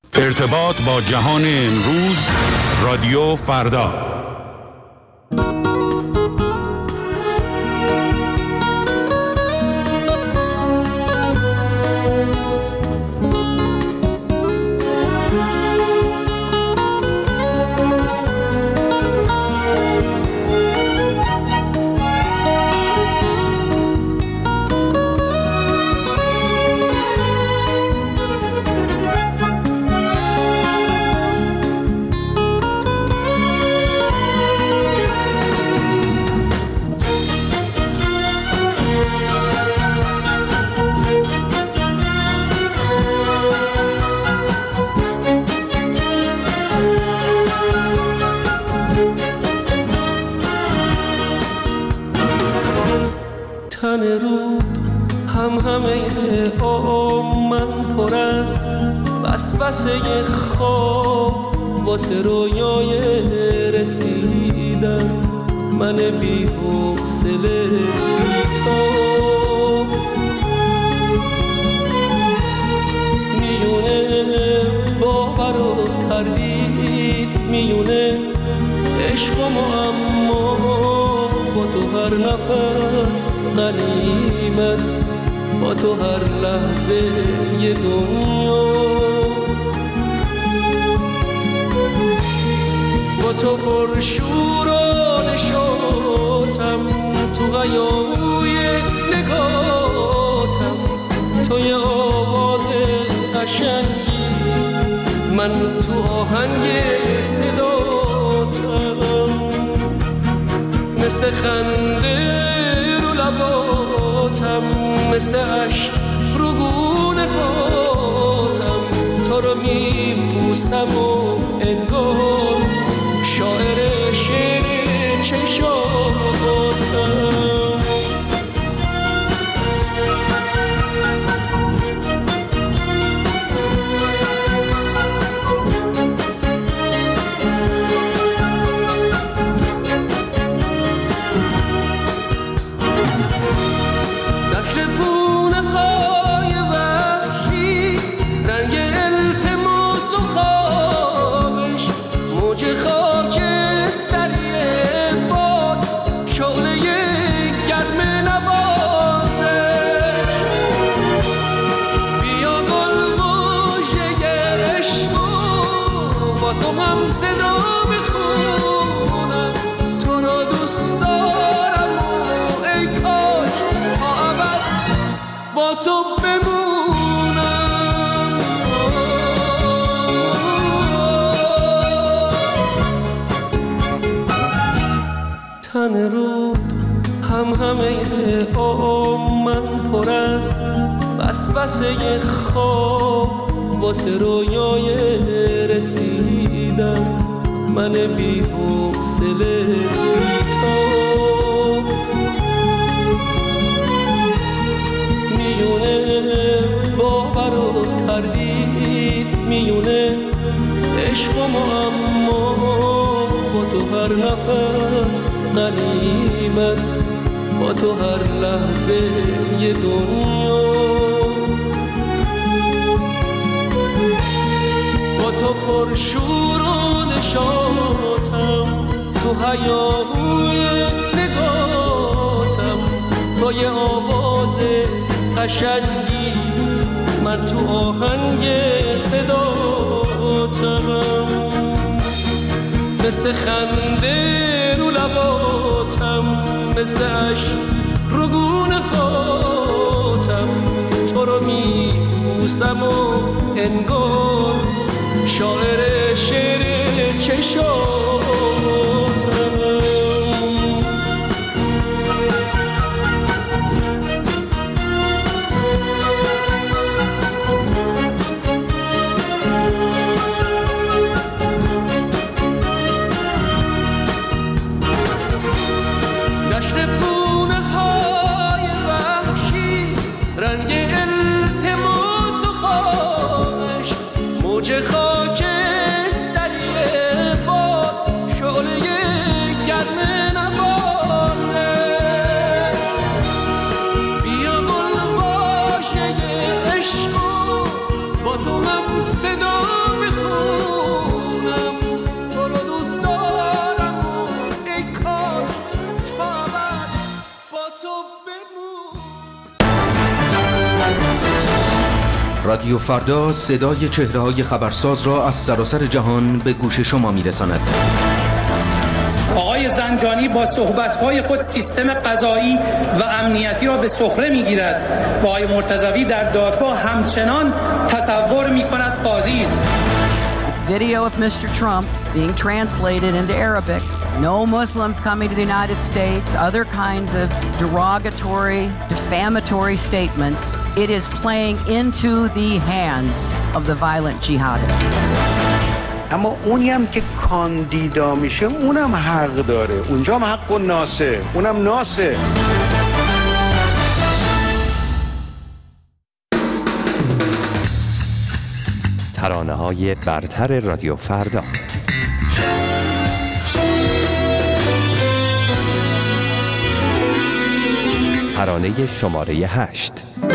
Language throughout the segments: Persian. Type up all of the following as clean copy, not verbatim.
ارتباط با جهان امروز، رادیو فردا. تن رود همه من پر از وسوسه خواب واسه رویای رسیدن، من بی حوصله بی تو میونه باور و تردید، میونه عشق و معما، با تو هر نفس غنیمت، با تو هر لحظه یه دنیا، با تو پر شور و نشاطم، تو غیابوی نگاتم، تو یه آواز قشنگی، من تو آهنگ صداتم، مثل خنده رو لباتم، مثل عشق رو گونه هاتم، تو رو میبوسم و انگار شاعر شعر چشاتم. تن رود همه من پر از وسوسه خواب واسه رویای رسیدن، من بی حوصله بی تو میونه باور و تردید، میونه عشق و معما، با تو هر نفس غنیمت، با تو هر لحظه یه دنیا، با تو پر شور و نشاطم، تو هیاهوی نگاتم، تو یه آواز قشنگی، من تو آهنگ صداتم، مثل خنده رو لباتم، مثل عشق رو گونه هاتم، تو رو میبوسم و انگار شاعر شعر چشاتم. موج خاکستری باد، شعله گرم نوازه، بیا گل باشه عشق، با تو هم صدا رادیو فردا صدای چهره‌های خبرساز را از سراسر جهان به گوش شما می‌رساند. آقای زنجانی با صحبت‌های خود سیستم قضایی و امنیتی را به سخره می‌گیرد و آقای مرتضوی در دادگاه همچنان تصور می‌کند قاضی است. Video of Mr. Trump being translated into Arabic. No Muslims coming to the United States, other kinds of derogatory, defamatory statements. It is playing into the hands of the violent jihadists. اما اونی هم که کاندیدا میشه اونم حق داره، اونجا هم حق و ناسه، اونم ناسه. ترانه‌های برتر رادیو فردا. ترانه شماره 8.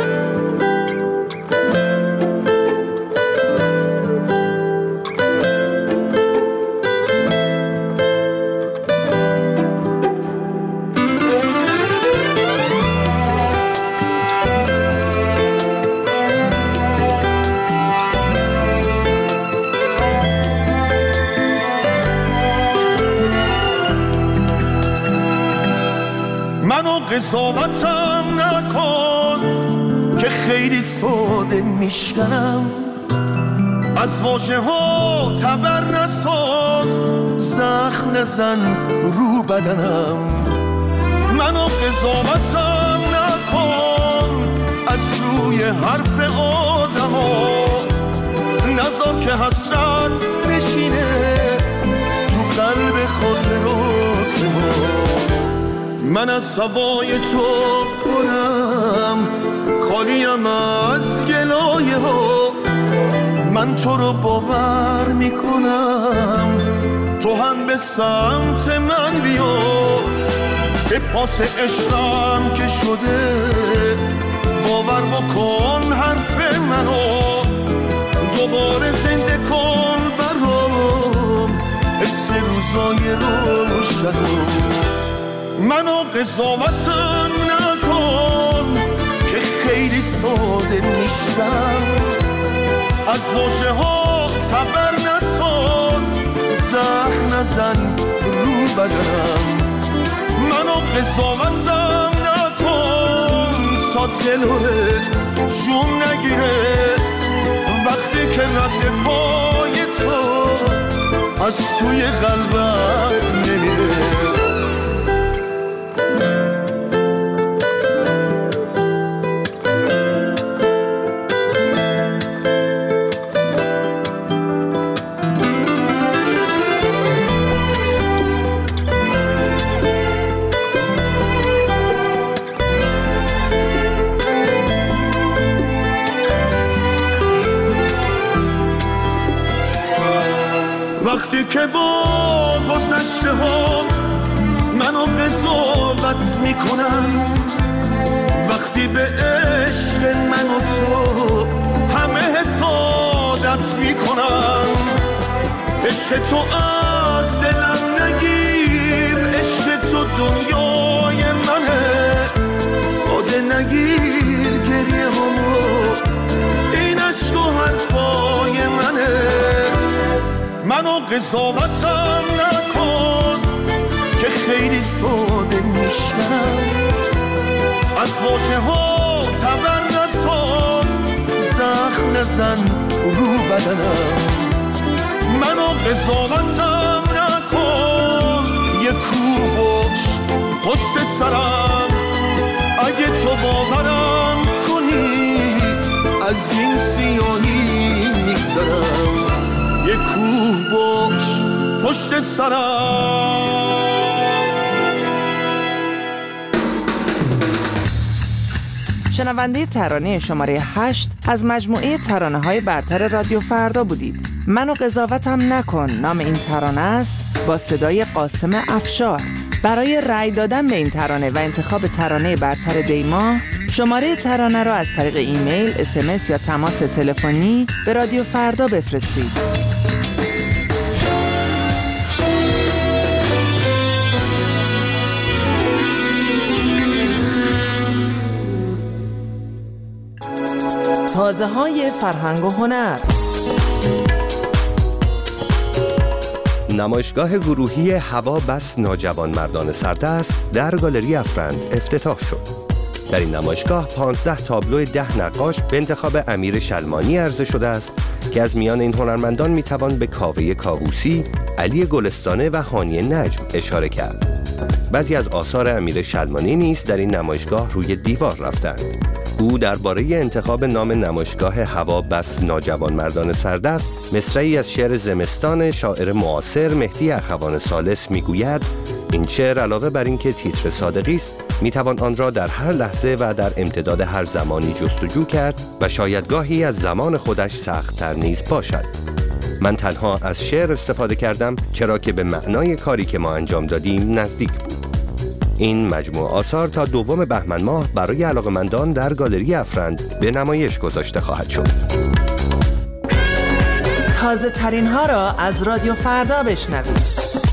قضاوتم نکن که خیلی ساده میشکنم، از واژه ها تبر نساز، زخم نزن رو بدنم. منو قضاوتم نکن از روی حرف آدم ها، نذار که حسرت بشینه تو قلب خاطرات ما. من از هوای تو کنم خالیم از گلایه ها، من تو رو باور میکنم تو هم به سمت من بیا. به پاس عشقم که شده باور بکن حرف منو، دوباره زنده کن برام حس روزای روشنو. منو قضاوتم نکن که خیلی ساده میشم، از واژه ها تبر نساز، زخم نزن رو بدنم. منو قضاوتم نکن تا دلوره جون نگیره وقتی که رد پای تو از توی قلبم نمیره. وقتی که با گذشته ها منو قضاوت میکنن، وقتی به عشق من و تو همه حسادت میکنن، عشق تو از دلم نگیر، عشق تو دنیای منه، ساده نگیر گریه همو، این عشق و حرفای منه. منو قضاوتم نکن که خیلی ساده میشکنم، از واژه ها تبر نساز، زخم نزن رو بدنم. منو قضاوتم نکن یه کوه باش پشت سرم، اگه تو باورم کنی از این سیاهی میگذرم. یه کوه باش پشت سرم. شنونده ترانه شماره 8 از مجموعه ترانه‌های برتر رادیو فردا بودید. منو قضاوتم نکن نام این ترانه است، با صدای قاسم افشار. برای رأی دادن به این ترانه و انتخاب ترانه برتر دیما، شماره ترانه را از طریق ایمیل، SMS یا تماس تلفنی به رادیو فردا بفرستید. تازه‌های فرهنگ و هنر. نمایشگاه گروهی هوا بس ناجوانمردان سردست در گالری افرند افتتاح شد. در این نمایشگاه 15 تابلو 10 نقاش به انتخاب امیر شلمانی عرضه شده است که از میان این هنرمندان میتوان به کاوه کاووسی، علی گلستانه و هانی نجم اشاره کرد. بعضی از آثار امیر شلمانی نیز در این نمایشگاه روی دیوار رفتند. او درباره انتخاب نام نمایشگاه هوا بس ناجوانمردان سردست مصرعی از شعر زمستان شاعر معاصر مهدی اخوان ثالث میگوید: این شعر علاوه بر اینکه تیتر صادقی است، میتوان آن را در هر لحظه و در امتداد هر زمانی جستجو کرد و شاید گاهی از زمان خودش سخت‌تر نیز باشد. من تنها از شعر استفاده کردم چرا که به معنای کاری که ما انجام دادیم نزدیک بود. این مجموعه آثار تا 2 بهمن ماه برای علاقه‌مندان در گالری افرند به نمایش گذاشته خواهد شد. تازه ترین ها را از رادیو فردا بشنوید.